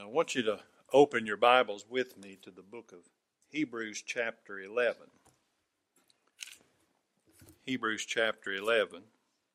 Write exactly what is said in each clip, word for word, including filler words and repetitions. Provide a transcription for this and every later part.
I want you to open your Bibles with me to the book of Hebrews chapter eleven. Hebrews chapter eleven.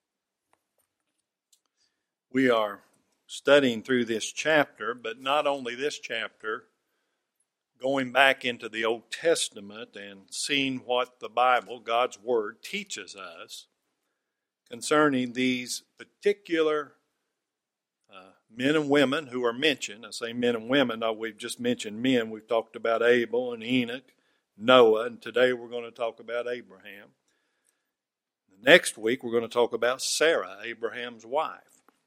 We are studying through this chapter, but not only this chapter, going back into the Old Testament and seeing what the Bible, God's Word, teaches us concerning these particular uh, men and women who are mentioned. I say men and women, now we've just mentioned men. We've talked about Abel and Enoch, Noah, and today we're going to talk about Abraham. Next week we're going to talk about Sarah, Abraham's wife.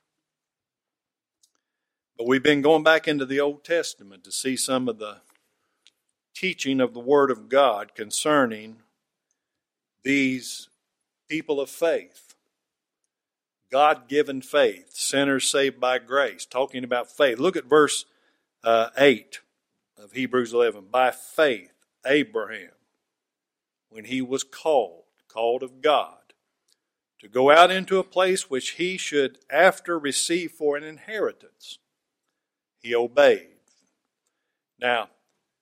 But we've been going back into the Old Testament to see some of the teaching of the Word of God concerning these people of faith. God-given faith, sinners saved by grace, talking about faith. Look at verse uh, eight of Hebrews eleven. By faith, Abraham, when he was called, called of God, to go out into a place which he should after receive for an inheritance, he obeyed. Now,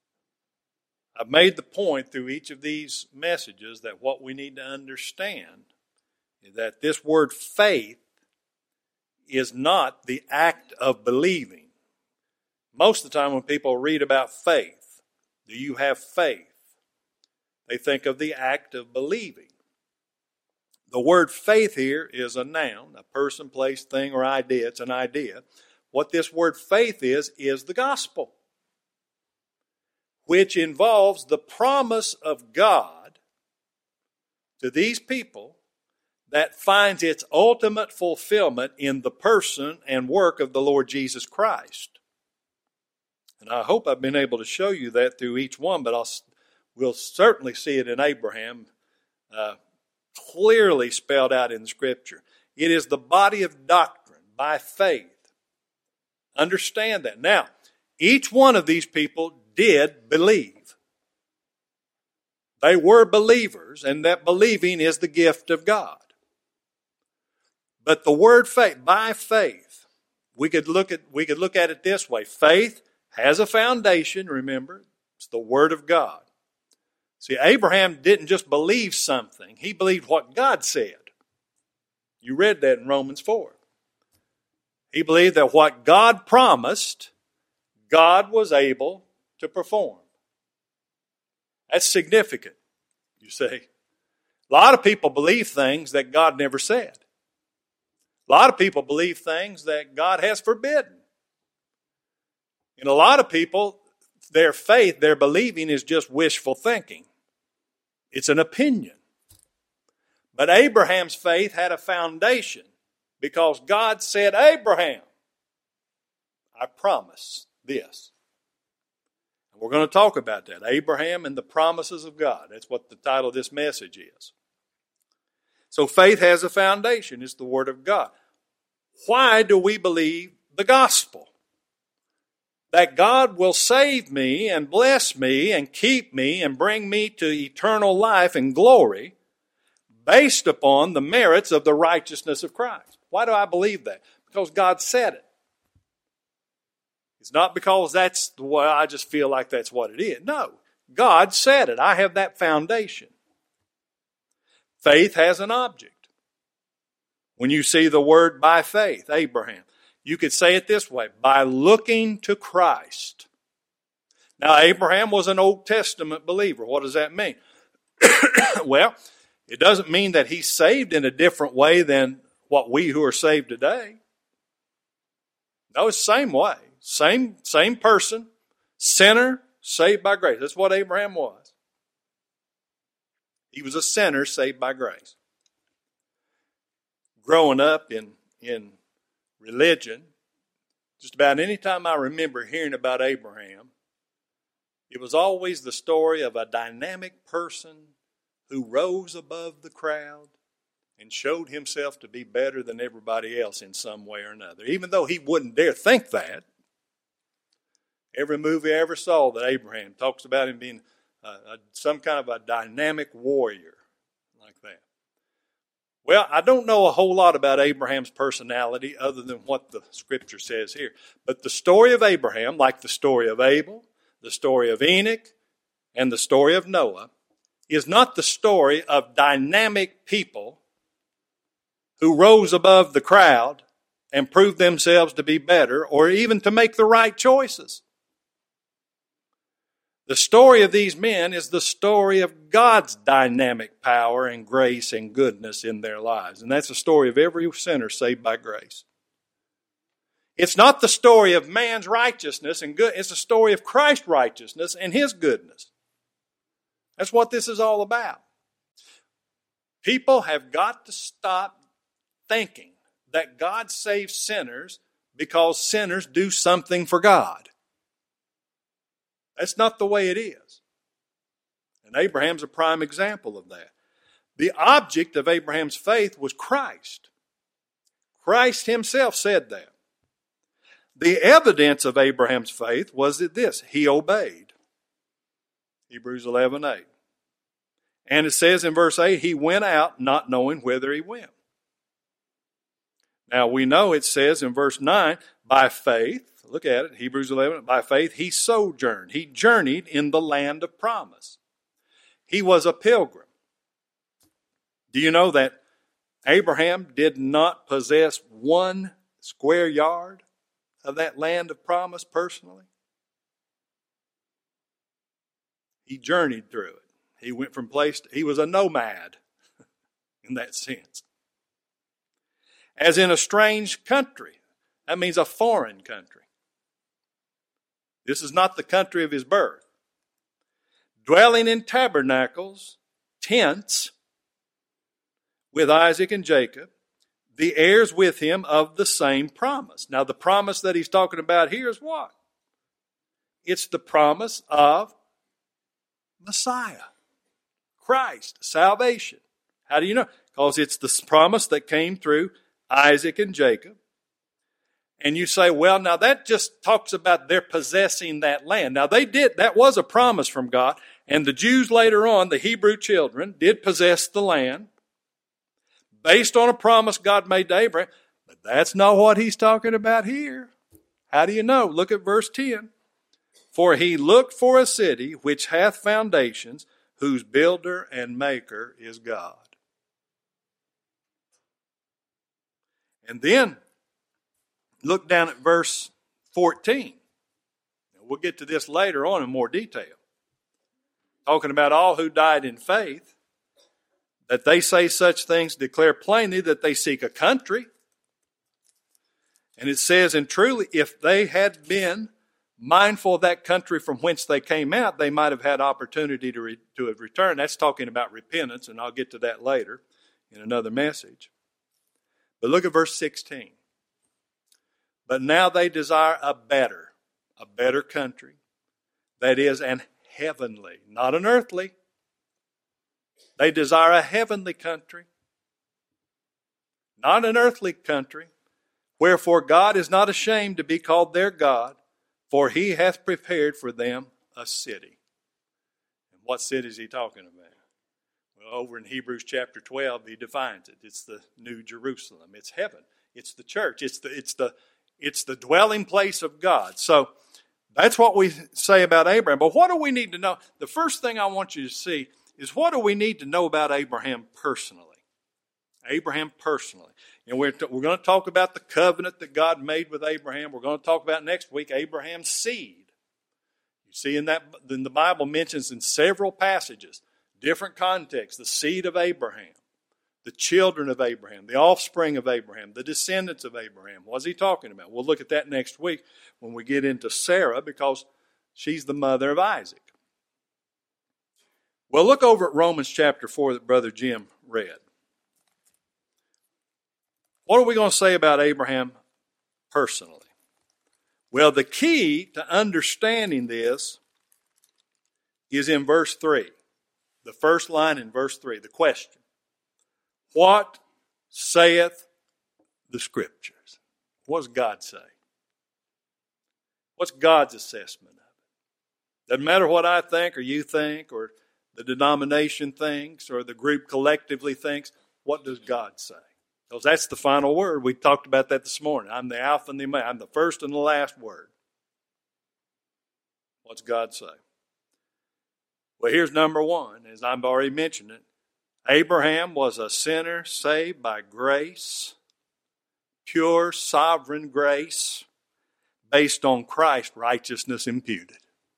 I've made the point through each of these messages that what we need to understand is that this word faith is not the act of believing. Most of the time when people read about faith, do you have faith? They think of the act of believing. The word faith here is a noun, a person, place, thing, or idea. It's an idea. What this word faith is, is the gospel, which involves the promise of God to these people that finds its ultimate fulfillment in the person and work of the Lord Jesus Christ. And I hope I've been able to show you that through each one, but I'll, we'll certainly see it in Abraham, uh, clearly spelled out in the Scripture. It is the body of doctrine by faith. Understand that. Now, each one of these people did believe. They were believers, and that believing is the gift of God. But the word faith, by faith, we could look at we could look at it this way. Faith has a foundation, remember. It's the Word of God. See, Abraham didn't just believe something. He believed what God said. You read that in Romans four. He believed that what God promised, God was able to perform. That's significant, you see. A lot of people believe things that God never said. A lot of people believe things that God has forbidden. And a lot of people, their faith, their believing is just wishful thinking. It's an opinion. But Abraham's faith had a foundation because God said, Abraham, I promise this. And we're going to talk about that. Abraham and the promises of God. That's what the title of this message is. So faith has a foundation. It's the Word of God. Why do we believe the gospel? That God will save me and bless me and keep me and bring me to eternal life and glory based upon the merits of the righteousness of Christ. Why do I believe that? Because God said it. It's not because that's the way I just feel like that's what it is. No, God said it. I have that foundation. Faith has an object. When you see the word by faith, Abraham, you could say it this way, by looking to Christ. Now, Abraham was an Old Testament believer. What does that mean? Well, it doesn't mean that he's saved in a different way than what we who are saved today. No, it's the same way. Same, same person, sinner, saved by grace. That's what Abraham was. He was a sinner saved by grace. Growing up in, in religion, just about any time I remember hearing about Abraham, it was always the story of a dynamic person who rose above the crowd and showed himself to be better than everybody else in some way or another. Even though he wouldn't dare think that, every movie I ever saw that Abraham talks about him being uh, a, some kind of a dynamic warrior like that. Well, I don't know a whole lot about Abraham's personality other than what the Scripture says here. But the story of Abraham, like the story of Abel, the story of Enoch, and the story of Noah, is not the story of dynamic people who rose above the crowd and proved themselves to be better or even to make the right choices. The story of these men is the story of God's dynamic power and grace and goodness in their lives. And that's the story of every sinner saved by grace. It's not the story of man's righteousness and good. It's the story of Christ's righteousness and His goodness. That's what this is all about. People have got to stop thinking that God saves sinners because sinners do something for God. That's not the way it is. And Abraham's a prime example of that. The object of Abraham's faith was Christ. Christ Himself said that. The evidence of Abraham's faith was that this, he obeyed. Hebrews eleven eight. And it says in verse eight, he went out not knowing whither he went. Now we know it says in verse nine, by faith, look at it, Hebrews eleven, by faith he sojourned. He journeyed in the land of promise. He was a pilgrim. Do you know that Abraham did not possess one square yard of that land of promise personally? He journeyed through it. He went from place to, he was a nomad in that sense. As in a strange country. That means a foreign country. This is not the country of his birth. Dwelling in tabernacles, tents, with Isaac and Jacob, the heirs with him of the same promise. Now the promise that he's talking about here is what? It's the promise of Messiah, Christ, salvation. How do you know? Because it's the promise that came through Isaac and Jacob. And you say, well, now that just talks about their possessing that land. Now they did, that was a promise from God. And the Jews later on, the Hebrew children, did possess the land based on a promise God made to Abraham. But that's not what he's talking about here. How do you know? Look at verse ten. For he looked for a city which hath foundations, whose builder and maker is God. And then, look down at verse fourteen. We'll get to this later on in more detail. Talking about all who died in faith, that they say such things, declare plainly that they seek a country. And it says, and truly, if they had been mindful of that country from whence they came out, they might have had opportunity to, re- to have returned. That's talking about repentance, and I'll get to that later in another message. But look at verse sixteen. But now they desire a better, a better country. That is, an heavenly, not an earthly. They desire a heavenly country, not an earthly country. Wherefore God is not ashamed to be called their God, for He hath prepared for them a city. And what city is He talking about? Well, over in Hebrews chapter twelve, He defines it. It's the New Jerusalem. It's heaven. It's the church. It's the it's the it's the dwelling place of God. So that's what we say about Abraham. But what do we need to know? The first thing I want you to see is, what do we need to know about Abraham personally? Abraham personally. And we're, t- we're going to talk about the covenant that God made with Abraham. We're going to talk about next week Abraham's seed. You see in that, then the Bible mentions in several passages, different contexts, the seed of Abraham, the children of Abraham, the offspring of Abraham, the descendants of Abraham. What's he talking about? We'll look at that next week when we get into Sarah, because she's the mother of Isaac. Well, look over at Romans chapter four that Brother Jim read. What are we going to say about Abraham personally? Well, the key to understanding this is in verse three. The first line in verse three, the question. What saith the Scriptures? What does God say? What's God's assessment of it? Doesn't matter what I think or you think or the denomination thinks or the group collectively thinks. What does God say? Because that's the final word. We talked about that this morning. I'm the Alpha and the Omega. I'm the first and the last word. What's God say? Well, here's number one, as I've already mentioned it. Abraham was a sinner saved by grace, pure sovereign grace, based on Christ's righteousness imputed.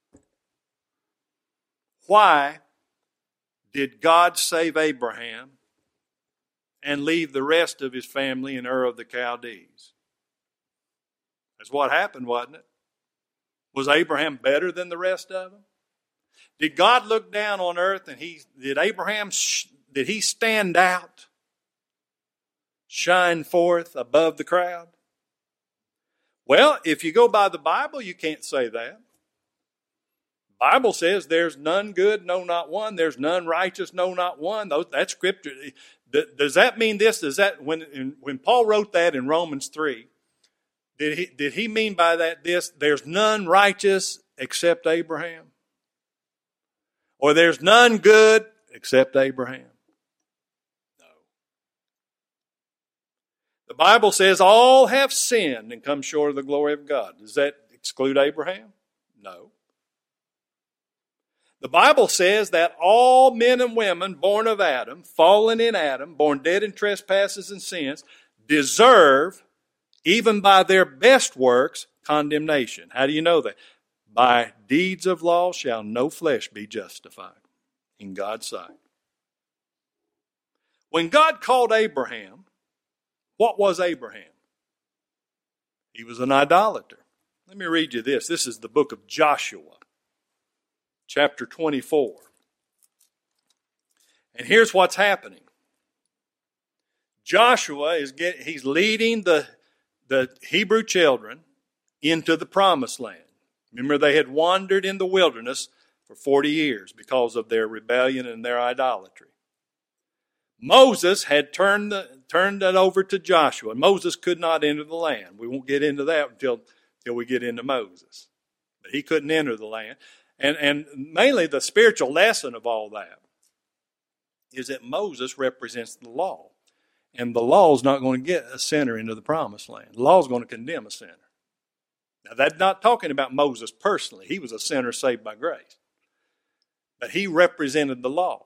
Why did God save Abraham and leave the rest of his family in Ur of the Chaldees? That's what happened, wasn't it? Was Abraham better than the rest of them? Did God look down on earth and he did Abraham did he stand out, shine forth above the crowd? Well, if you go by the Bible, you can't say that. The Bible says there's none good, no, not one. There's none righteous, no, not one. That's scripture. Does that mean this? Does that when when Paul wrote that in Romans three, did he did he mean by that this? There's none righteous except Abraham, or there's none good except Abraham? No. The Bible says all have sinned and come short of the glory of God. Does that exclude Abraham? No. The Bible says that all men and women born of Adam, fallen in Adam, born dead in trespasses and sins, deserve, even by their best works, condemnation. How do you know that? By deeds of law shall no flesh be justified in God's sight. When God called Abraham, what was Abraham? He was an idolater. Let me read you this. This is the book of Joshua, chapter twenty-four. And here's what's happening. Joshua is get, he's leading the, the Hebrew children into the promised land. Remember, they had wandered in the wilderness for forty years because of their rebellion and their idolatry. Moses had turned the, turned it over to Joshua. Moses could not enter the land. We won't get into that until, until we get into Moses. But he couldn't enter the land. And, and mainly the spiritual lesson of all that is that Moses represents the law. And the law is not going to get a sinner into the promised land. The law is going to condemn a sinner. Now, that's not talking about Moses personally. He was a sinner saved by grace. But he represented the law.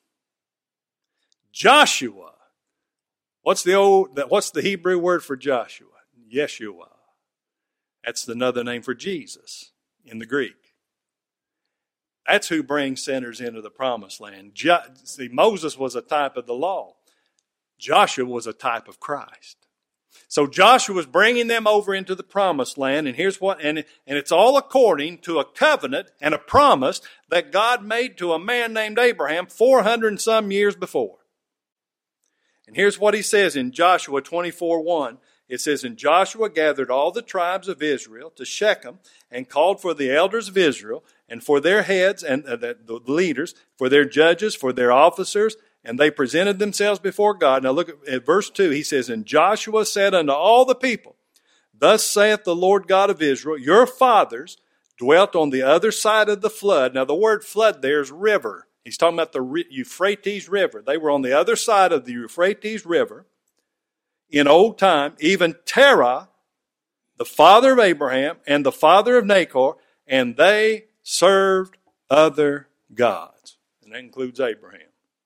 Joshua, what's the old, what's the Hebrew word for Joshua? Yeshua. That's another name for Jesus in the Greek. That's who brings sinners into the promised land. Jo- See, Moses was a type of the law. Joshua was a type of Christ. So Joshua was bringing them over into the promised land, and here's what, and, and it's all according to a covenant and a promise that God made to a man named Abraham four hundred and some years before. And here's what he says in Joshua twenty-four one. It says, "And Joshua gathered all the tribes of Israel to Shechem and called for the elders of Israel and for their heads and uh, the, the leaders, for their judges, for their officers, and they presented themselves before God." Now look at, at verse two. He says, "And Joshua said unto all the people, Thus saith the Lord God of Israel, your fathers dwelt on the other side of the flood." Now the word flood there is river. He's talking about the Euphrates River. They were on the other side of the Euphrates River in old time. Even Terah, the father of Abraham and the father of Nahor, and they served other gods. And that includes Abraham.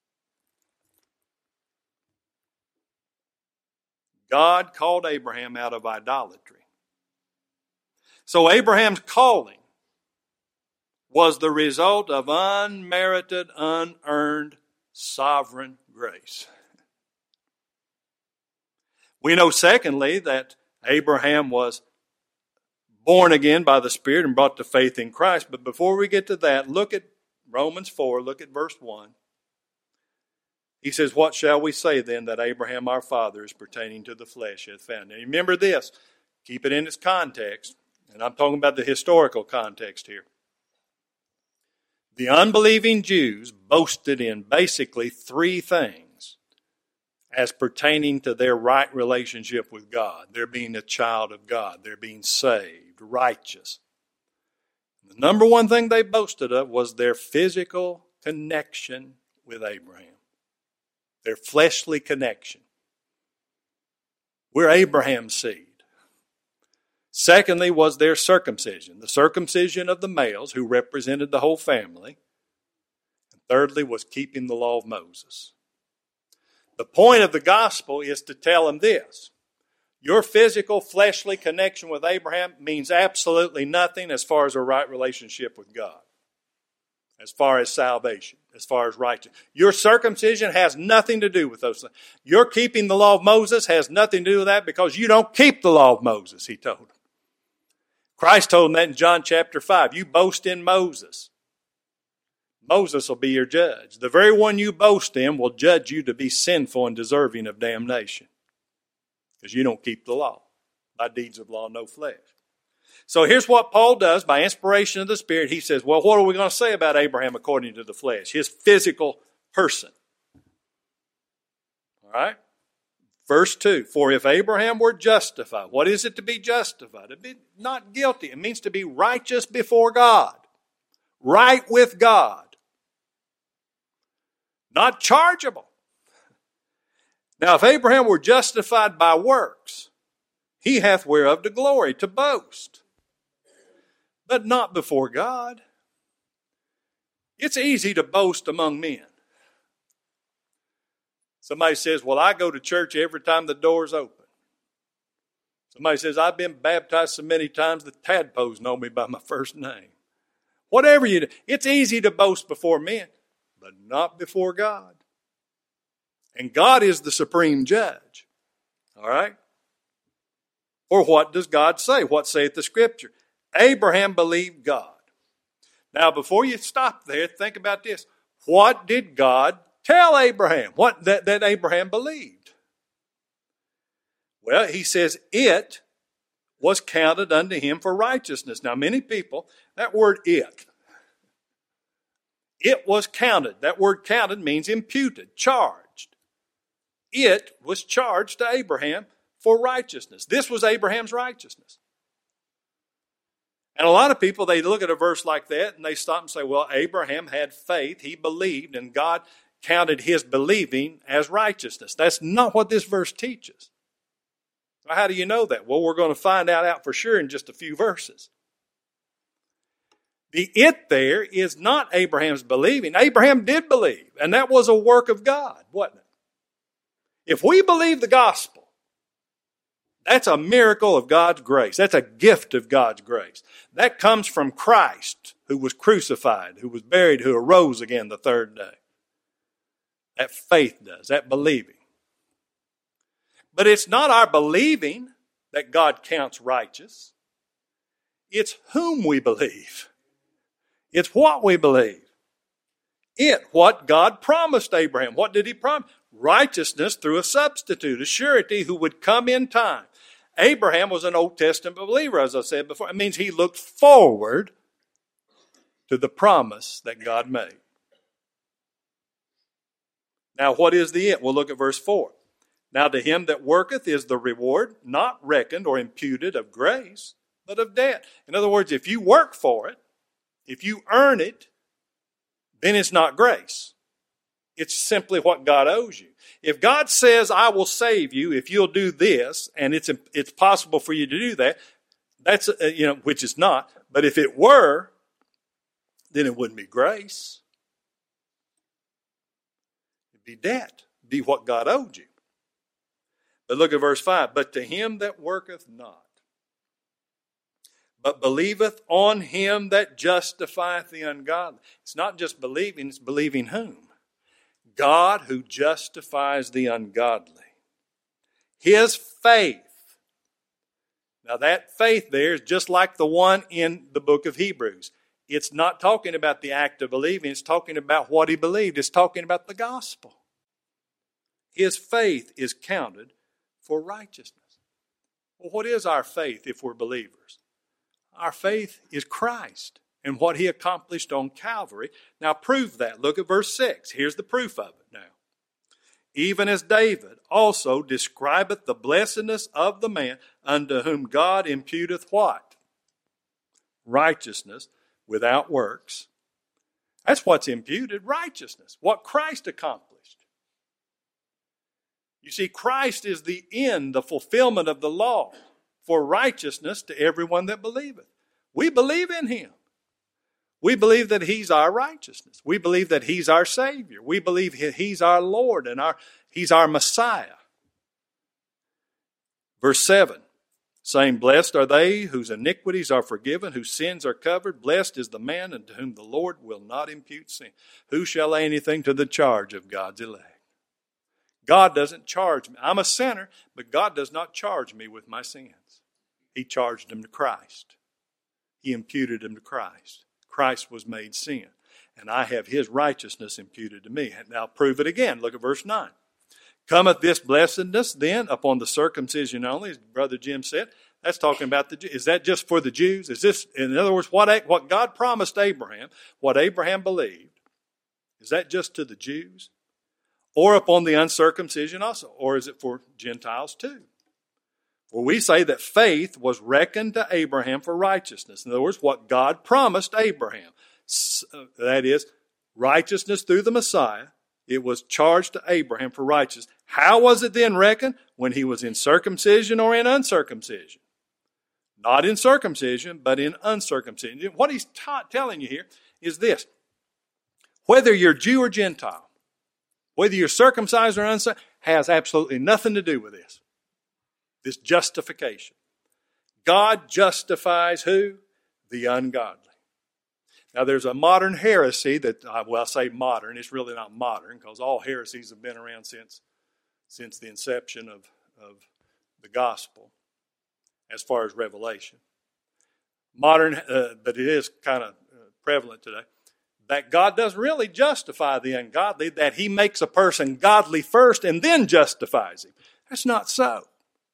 God called Abraham out of idolatry. So Abraham's calling was the result of unmerited, unearned, sovereign grace. We know, secondly, that Abraham was born again by the Spirit and brought to faith in Christ. But before we get to that, look at Romans four, look at verse one. He says, "What shall we say then that Abraham our father is pertaining to the flesh hath found?" Now remember this, keep it in its context, and I'm talking about the historical context here. The unbelieving Jews boasted in basically three things as pertaining to their right relationship with God. They're being a child of God. They're being saved, righteous. The number one thing they boasted of was their physical connection with Abraham. Their fleshly connection. We're Abraham's seed. Secondly was their circumcision, the circumcision of the males who represented the whole family. And thirdly was keeping the law of Moses. The point of the gospel is to tell them this. Your physical, fleshly connection with Abraham means absolutely nothing as far as a right relationship with God. As far as salvation, as far as righteousness. Your circumcision has nothing to do with those things. Your keeping the law of Moses has nothing to do with that because you don't keep the law of Moses, he told them. Christ told them that in John chapter five. You boast in Moses. Moses will be your judge. The very one you boast in will judge you to be sinful and deserving of damnation. Because you don't keep the law. By deeds of law, no flesh. So here's what Paul does by inspiration of the Spirit. He says, well, what are we going to say about Abraham according to the flesh? His physical person. All right? Verse two, for if Abraham were justified, what is it to be justified? To be not guilty. It means to be righteous before God. Right with God. Not chargeable. Now, if Abraham were justified by works, he hath whereof to glory, to boast. But not before God. It's easy to boast among men. Somebody says, well, I go to church every time the door's open. Somebody says, I've been baptized so many times the tadpoles know me by my first name. Whatever you do, it's easy to boast before men, but not before God. And God is the supreme judge. All right? Or what does God say? What saith the Scripture? Abraham believed God. Now, before you stop there, think about this. What did God tell Abraham? What that, that Abraham believed? Well, he says, it was counted unto him for righteousness. Now, many people, that word it, it was counted. That word counted means imputed, charged. It was charged to Abraham for righteousness. This was Abraham's righteousness. And a lot of people, they look at a verse like that and they stop and say, well, Abraham had faith. He believed and God counted his believing as righteousness. That's not what this verse teaches. So how do you know that? Well, we're going to find out, out for sure in just a few verses. The it there is not Abraham's believing. Abraham did believe, and that was a work of God, wasn't it? If we believe the gospel, that's a miracle of God's grace. That's a gift of God's grace. That comes from Christ, who was crucified, who was buried, who arose again the third day. That faith does, that believing. But it's not our believing that God counts righteous. It's whom we believe. It's what we believe. It, what God promised Abraham. What did he promise? Righteousness through a substitute, a surety who would come in time. Abraham was an Old Testament believer, as I said before. It means he looked forward to the promise that God made. Now, what is the it? We'll look at verse four. Now, to him that worketh is the reward not reckoned or imputed of grace, but of debt. In other words, if you work for it, if you earn it, then it's not grace. It's simply what God owes you. If God says, I will save you if you'll do this, and it's it's possible for you to do that, that's, uh, you know, which is not. But if it were, then it wouldn't be grace. It'd be debt. It'd be what God owed you. But look at verse five. But to him that worketh not, but believeth on him that justifieth the ungodly. It's not just believing, it's believing whom? God who justifies the ungodly. His faith. Now that faith there is just like the one in the book of Hebrews. It's not talking about the act of believing, it's talking about what he believed. It's talking about the gospel. His faith is counted for righteousness. Well, what is our faith if we're believers? Our faith is Christ and what he accomplished on Calvary. Now prove that. Look at verse six. Here's the proof of it now. Even as David also describeth the blessedness of the man unto whom God imputeth what? Righteousness without works. That's what's imputed, righteousness. What Christ accomplished. You see, Christ is the end, the fulfillment of the law for righteousness to everyone that believeth. We believe in him. We believe that he's our righteousness. We believe that he's our Savior. We believe he's our Lord and our he's our Messiah. Verse seven, saying, blessed are they whose iniquities are forgiven, whose sins are covered. Blessed is the man unto whom the Lord will not impute sin. Who shall lay anything to the charge of God's elect? God doesn't charge me. I'm a sinner, but God does not charge me with my sins. He charged them to Christ. He imputed them to Christ. Christ was made sin, and I have his righteousness imputed to me. Now prove it again. Look at verse nine. Cometh this blessedness then upon the circumcision only, as Brother Jim said. That's talking about the Jews. Is that just for the Jews? Is this, in other words, what, what God promised Abraham, what Abraham believed, is that just to the Jews? Or upon the uncircumcision also? Or is it for Gentiles too? Well, we say that faith was reckoned to Abraham for righteousness. In other words, what God promised Abraham. That is, righteousness through the Messiah. It was charged to Abraham for righteousness. How was it then reckoned? When he was in circumcision or in uncircumcision? Not in circumcision, but in uncircumcision. What he's ta- telling you here is this. Whether you're Jew or Gentile, whether you're circumcised or uncircumcised, has absolutely nothing to do with this. This justification. God justifies who? The ungodly. Now there's a modern heresy that, well I say modern, it's really not modern because all heresies have been around since, since the inception of, of the gospel as far as revelation. Modern, uh, but it is kind of prevalent today. That God doesn't really justify the ungodly, that he makes a person godly first and then justifies him. That's not so.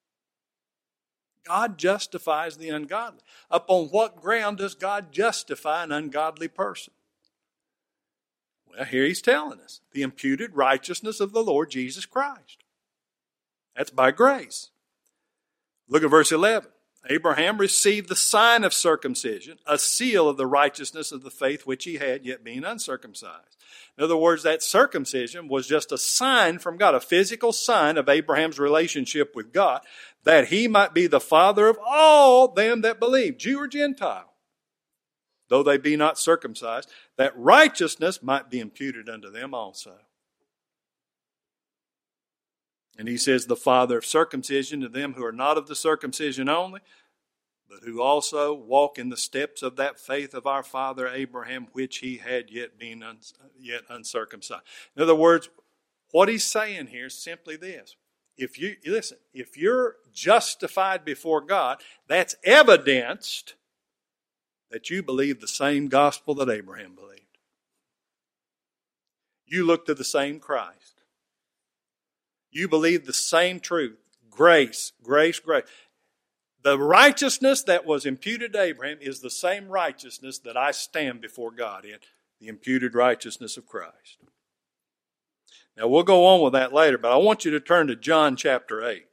God justifies the ungodly. Upon what ground does God justify an ungodly person? Well, here he's telling us. The imputed righteousness of the Lord Jesus Christ. That's by grace. Look at verse eleven. Abraham received the sign of circumcision, a seal of the righteousness of the faith which he had, yet being uncircumcised. In other words, that circumcision was just a sign from God, a physical sign of Abraham's relationship with God, that he might be the father of all them that believe, Jew or Gentile, though they be not circumcised, that righteousness might be imputed unto them also. And he says, the father of circumcision to them who are not of the circumcision only, but who also walk in the steps of that faith of our father Abraham, which he had yet been un- yet uncircumcised. In other words, what he's saying here is simply this. If you, listen, if you're justified before God, that's evidenced that you believe the same gospel that Abraham believed. You look to the same Christ. You believe the same truth. Grace, grace, grace. The righteousness that was imputed to Abraham is the same righteousness that I stand before God in, the imputed righteousness of Christ. Now we'll go on with that later, but I want you to turn to John chapter eight.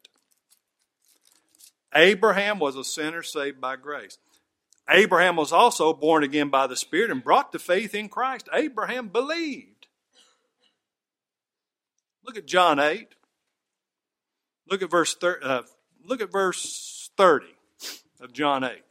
Abraham was a sinner saved by grace. Abraham was also born again by the Spirit and brought to faith in Christ. Abraham believed. Look at John eight. Look at verse thirty, uh, look at verse thirty of John eight.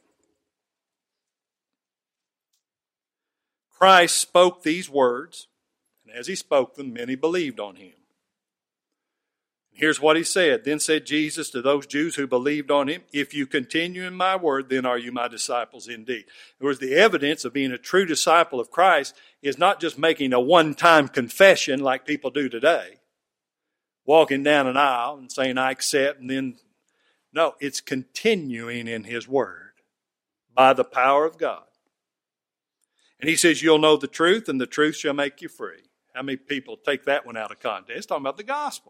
Christ spoke these words, and as he spoke them, many believed on him. Here's what he said. Then said Jesus to those Jews who believed on him, if you continue in my word, then are you my disciples indeed. In other words, the evidence of being a true disciple of Christ is not just making a one-time confession like people do today. Walking down an aisle and saying, I accept, and then, no, it's continuing in his word by the power of God. And he says, you'll know the truth, and the truth shall make you free. How many people take that one out of context? It's talking about the gospel.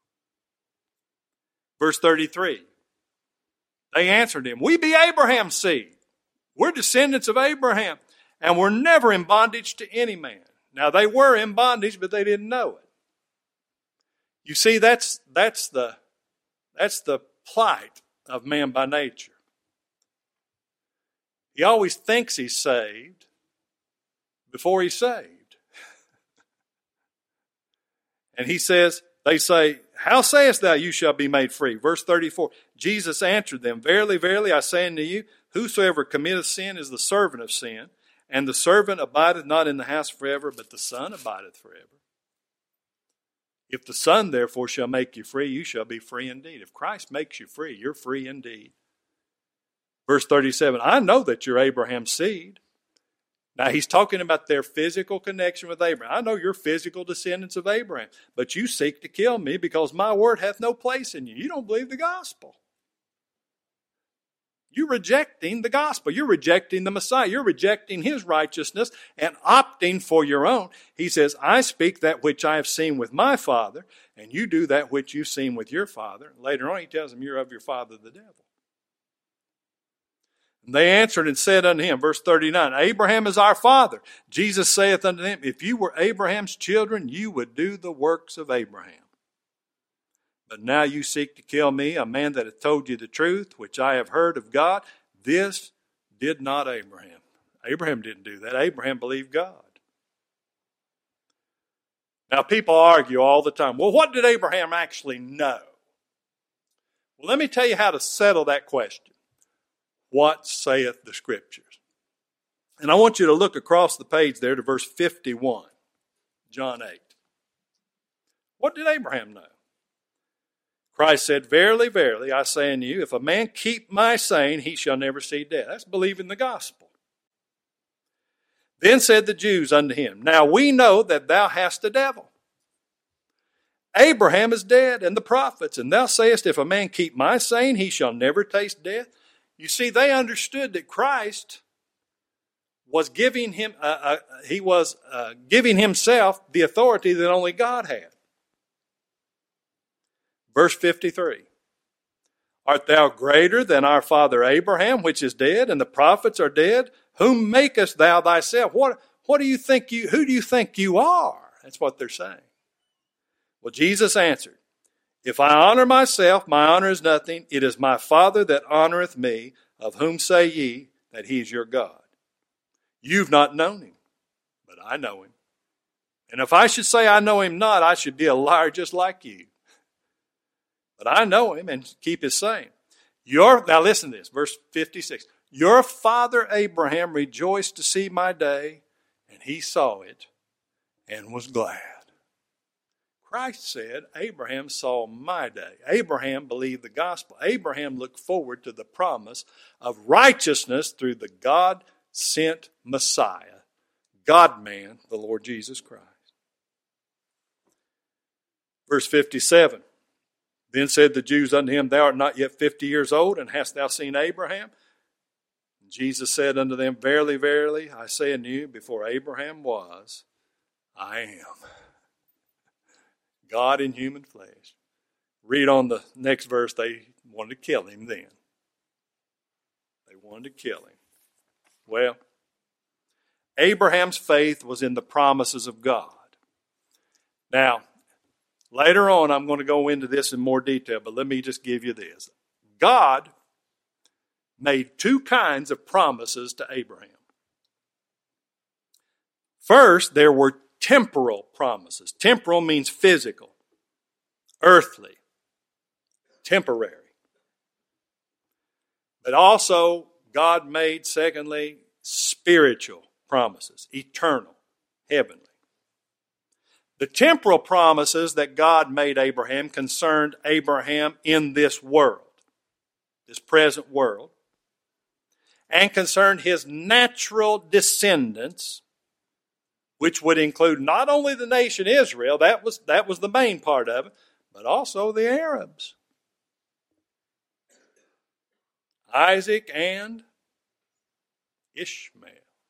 Verse thirty-three, they answered him, we be Abraham's seed. We're descendants of Abraham, and we're never in bondage to any man. Now, they were in bondage, but they didn't know it. You see, that's that's the that's the plight of man by nature. He always thinks he's saved before he's saved. And he says, They say, how sayest thou, you shall be made free? Verse thirty-four, Jesus answered them, verily, verily, I say unto you, whosoever committeth sin is the servant of sin, and the servant abideth not in the house forever, but the Son abideth forever. If the Son, therefore, shall make you free, you shall be free indeed. If Christ makes you free, you're free indeed. Verse thirty-seven, I know that you're Abraham's seed. Now, he's talking about their physical connection with Abraham. I know you're physical descendants of Abraham, but you seek to kill me because my word hath no place in you. You don't believe the gospel. You're rejecting the gospel. You're rejecting the Messiah. You're rejecting his righteousness and opting for your own. He says, I speak that which I have seen with my father, and you do that which you've seen with your father. Later on, he tells them, you're of your father, the devil. And they answered and said unto him, verse thirty-nine, Abraham is our father. Jesus saith unto them, if you were Abraham's children, you would do the works of Abraham. But now you seek to kill me, a man that hath told you the truth, which I have heard of God. This did not Abraham. Abraham didn't do that. Abraham believed God. Now people argue all the time, well, what did Abraham actually know? Well, let me tell you how to settle that question. What saith the Scriptures? And I want you to look across the page there to verse fifty-one, John eight. What did Abraham know? Christ said, verily, verily, I say unto you, if a man keep my saying, he shall never see death. That's believing the gospel. Then said the Jews unto him, now we know that thou hast a devil. Abraham is dead, and the prophets, and thou sayest, if a man keep my saying, he shall never taste death. You see, they understood that Christ was giving him, uh, uh, he was uh, giving himself the authority that only God had. Verse fifty-three, art thou greater than our father Abraham, which is dead, and the prophets are dead? Whom makest thou thyself? What, what do you think you, who do you think you are? That's what they're saying. Well, Jesus answered, if I honor myself, my honor is nothing. It is my Father that honoreth me, of whom say ye that he is your God. You've not known him, but I know him. And if I should say I know him not, I should be a liar just like you. But I know him and keep his saying. Your, now listen to this, verse fifty-six. Your father Abraham rejoiced to see my day, and he saw it and was glad. Christ said, Abraham saw my day. Abraham believed the gospel. Abraham looked forward to the promise of righteousness through the God-sent Messiah, God-man, the Lord Jesus Christ. Verse fifty-seven, then said the Jews unto him, thou art not yet fifty years old, and hast thou seen Abraham? And Jesus said unto them, verily, verily, I say unto you, before Abraham was, I am. God in human flesh. Read on the next verse, they wanted to kill him then. They wanted to kill him. Well, Abraham's faith was in the promises of God. Now, later on I'm going to go into this in more detail, but let me just give you this. God made two kinds of promises to Abraham. First, there were temporal promises. Temporal means physical, earthly, temporary. But also, God made, secondly, spiritual promises, eternal, heavenly. The temporal promises that God made Abraham concerned Abraham in this world, this present world, and concerned his natural descendants, which would include not only the nation Israel, that was, that was the main part of it, but also the Arabs. Isaac and Ishmael.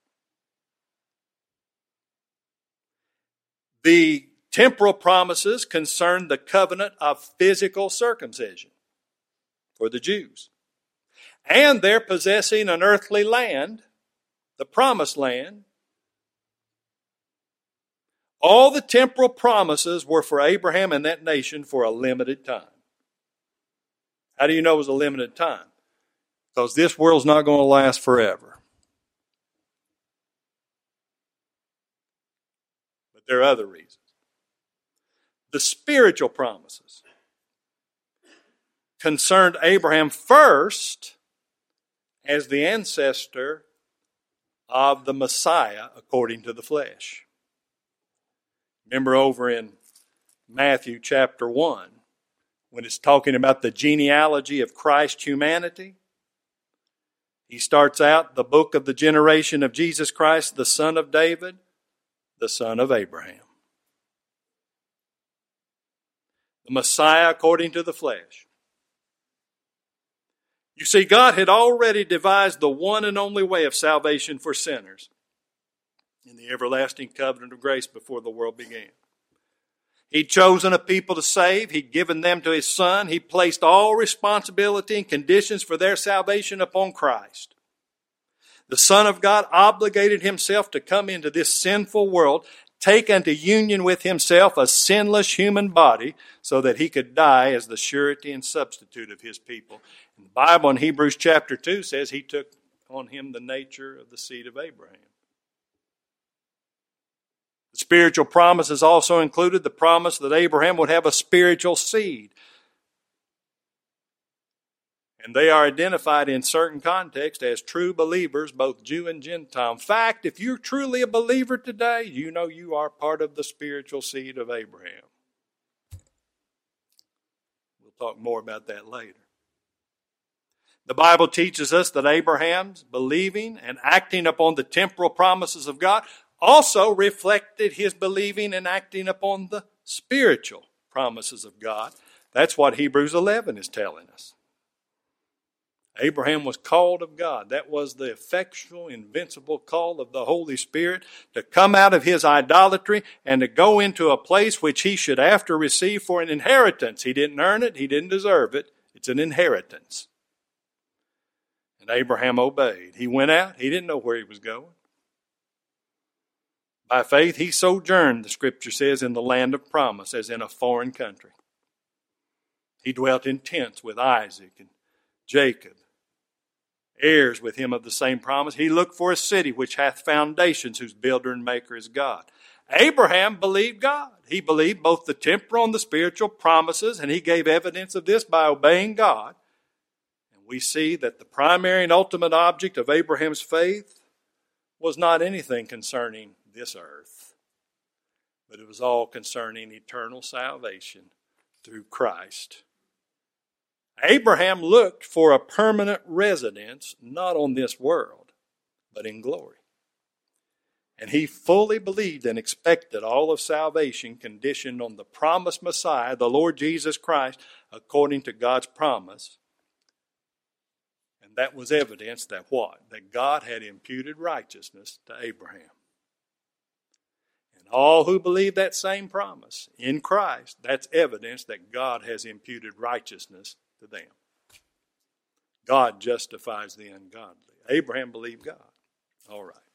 The temporal promises concerned the covenant of physical circumcision for the Jews. And their possessing an earthly land, the promised land. All the temporal promises were for Abraham and that nation for a limited time. How do you know it was a limited time? Because this world's not going to last forever. But there are other reasons. The spiritual promises concerned Abraham first as the ancestor of the Messiah according to the flesh. Remember over in Matthew chapter one, when it's talking about the genealogy of Christ's humanity, he starts out the book of the generation of Jesus Christ, the son of David, the son of Abraham. The Messiah according to the flesh. You see, God had already devised the one and only way of salvation for sinners in the everlasting covenant of grace before the world began. He'd chosen a people to save. He'd given them to His Son. He placed all responsibility and conditions for their salvation upon Christ. The Son of God obligated Himself to come into this sinful world, take unto union with Himself a sinless human body so that He could die as the surety and substitute of His people. And the Bible in Hebrews chapter two says He took on Him the nature of the seed of Abraham. The spiritual promises also included the promise that Abraham would have a spiritual seed. And they are identified in certain contexts as true believers, both Jew and Gentile. In fact, if you're truly a believer today, you know you are part of the spiritual seed of Abraham. We'll talk more about that later. The Bible teaches us that Abraham's believing and acting upon the temporal promises of God also reflected his believing and acting upon the spiritual promises of God. That's what Hebrews eleven is telling us. Abraham was called of God. That was the effectual, invincible call of the Holy Spirit to come out of his idolatry and to go into a place which he should after receive for an inheritance. He didn't earn it. He didn't deserve it. It's an inheritance. And Abraham obeyed. He went out. He didn't know where he was going. By faith, he sojourned, the Scripture says, in the land of promise, as in a foreign country. He dwelt in tents with Isaac and Jacob, heirs with him of the same promise. He looked for a city which hath foundations, whose builder and maker is God. Abraham believed God. He believed both the temporal and the spiritual promises, and he gave evidence of this by obeying God. And we see that the primary and ultimate object of Abraham's faith was not anything concerning this earth, but it was all concerning eternal salvation through Christ. Abraham looked for a permanent residence, not on this world, but in glory. And he fully believed and expected all of salvation conditioned on the promised Messiah, the Lord Jesus Christ, according to God's promise. And that was evidence that what? That God had imputed righteousness to Abraham. And all who believe that same promise in Christ, that's evidence that God has imputed righteousness to them. God justifies the ungodly. Abraham believed God. All right.